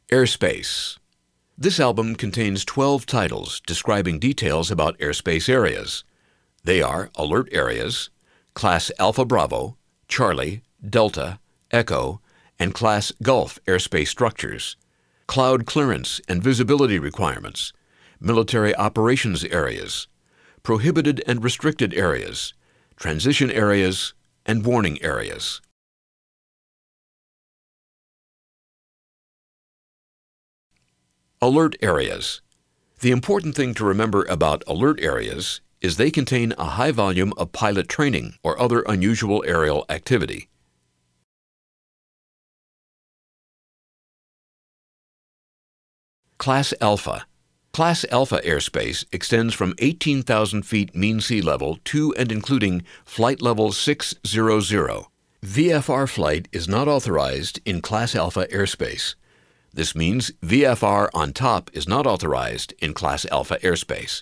Airspace. This album contains 12 titles describing details about airspace areas. They are Alert Areas, Class Alpha Bravo, Charlie, Delta, Echo, and Class Gulf airspace structures, cloud clearance and visibility requirements, military operations areas, prohibited and restricted areas, transition areas, and warning areas. Alert Areas. The important thing to remember about alert areas is they contain a high volume of pilot training or other unusual aerial activity. Class Alpha. Class Alpha airspace extends from 18,000 feet mean sea level to and including flight level 600. VFR flight is not authorized in Class Alpha airspace. This means VFR on top is not authorized in Class Alpha airspace.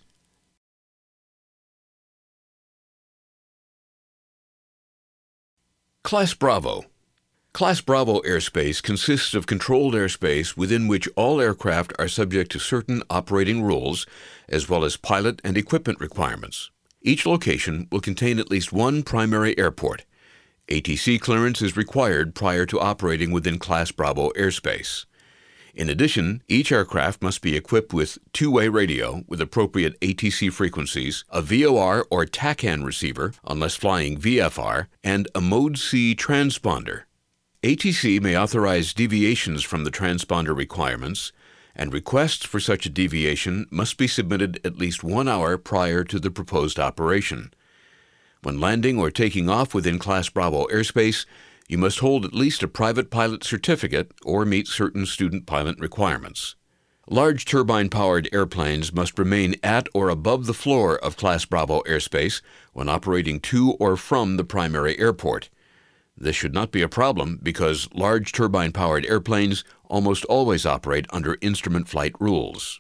Class Bravo. Class Bravo airspace consists of controlled airspace within which all aircraft are subject to certain operating rules, as well as pilot and equipment requirements. Each location will contain at least one primary airport. ATC clearance is required prior to operating within Class Bravo airspace. In addition, each aircraft must be equipped with two-way radio with appropriate ATC frequencies, a VOR or TACAN receiver, unless flying VFR, and a Mode C transponder. ATC may authorize deviations from the transponder requirements, and requests for such a deviation must be submitted at least 1 hour prior to the proposed operation. When landing or taking off within Class Bravo airspace, you must hold at least a private pilot certificate or meet certain student pilot requirements. Large turbine-powered airplanes must remain at or above the floor of Class Bravo airspace when operating to or from the primary airport. This should not be a problem because large turbine-powered airplanes almost always operate under instrument flight rules.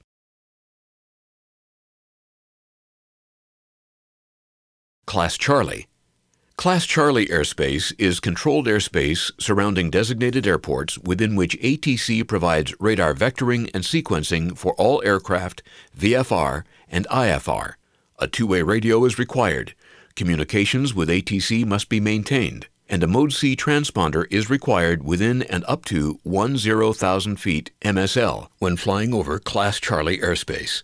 Class Charlie. Class Charlie airspace is controlled airspace surrounding designated airports within which ATC provides radar vectoring and sequencing for all aircraft, VFR, and IFR. A two-way radio is required. Communications with ATC must be maintained, and a Mode C transponder is required within and up to 10,000 feet MSL when flying over Class Charlie airspace.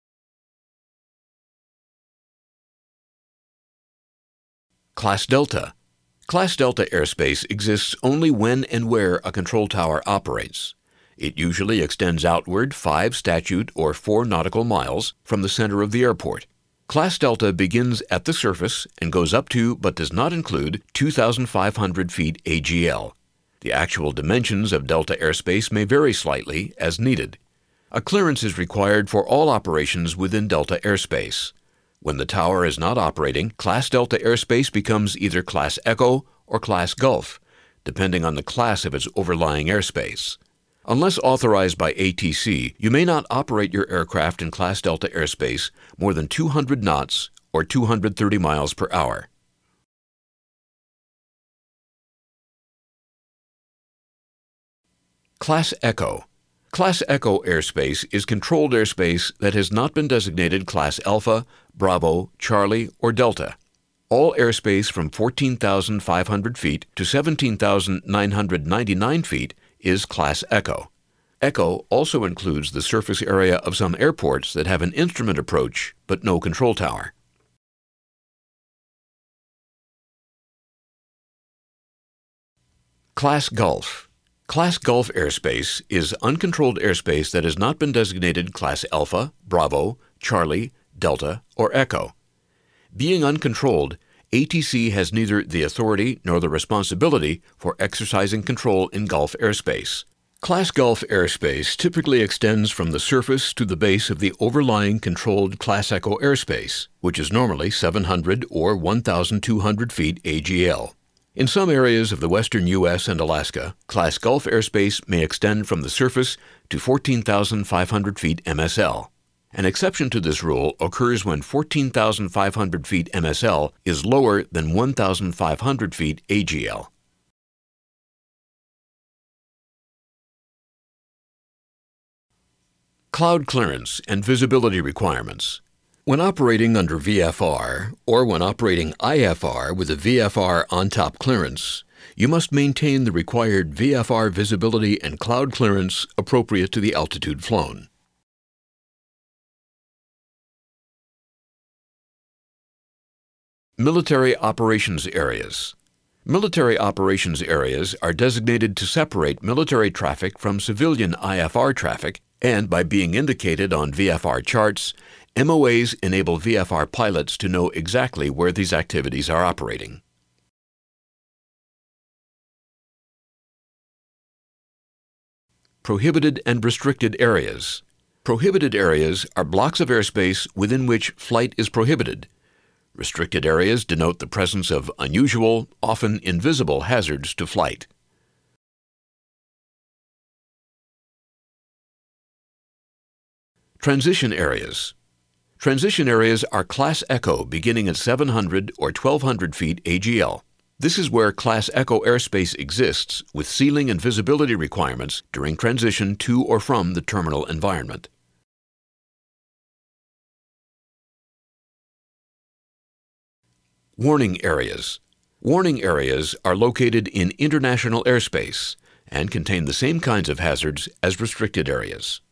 Class Delta. Class Delta airspace exists only when and where a control tower operates. It usually extends outward 5 statute or 4 nautical miles from the center of the airport. Class Delta begins at the surface and goes up to, but does not include, 2,500 feet AGL. The actual dimensions of Delta airspace may vary slightly as needed. A clearance is required for all operations within Delta airspace. When the tower is not operating, Class Delta airspace becomes either Class Echo or Class Gulf, depending on the class of its overlying airspace. Unless authorized by ATC, you may not operate your aircraft in Class Delta airspace more than 200 knots or 230 miles per hour. Class Echo. Class Echo airspace is controlled airspace that has not been designated Class Alpha, Bravo, Charlie, or Delta. All airspace from 14,500 feet to 17,999 feet is Class Echo. Echo also includes the surface area of some airports that have an instrument approach but no control tower. Class Gulf. Class Gulf airspace is uncontrolled airspace that has not been designated Class Alpha, Bravo, Charlie, Delta, or Echo. Being uncontrolled, ATC has neither the authority nor the responsibility for exercising control in Gulf airspace. Class Gulf airspace typically extends from the surface to the base of the overlying controlled Class Echo airspace, which is normally 700 or 1,200 feet AGL. In some areas of the western U.S. and Alaska, Class Gulf airspace may extend from the surface to 14,500 feet MSL. An exception to this rule occurs when 14,500 feet MSL is lower than 1,500 feet AGL. Cloud clearance and visibility requirements. When operating under VFR, or when operating IFR with a VFR on-top clearance, you must maintain the required VFR visibility and cloud clearance appropriate to the altitude flown. Military operations areas. Military operations areas are designated to separate military traffic from civilian IFR traffic, and by being indicated on VFR charts, MOAs enable VFR pilots to know exactly where these activities are operating. Prohibited and restricted areas. Prohibited areas are blocks of airspace within which flight is prohibited. Restricted areas denote the presence of unusual, often invisible hazards to flight. Transition areas. Transition areas are Class Echo beginning at 700 or 1200 feet AGL. This is where Class Echo airspace exists with ceiling and visibility requirements during transition to or from the terminal environment. Warning areas. Warning areas are located in international airspace and contain the same kinds of hazards as restricted areas.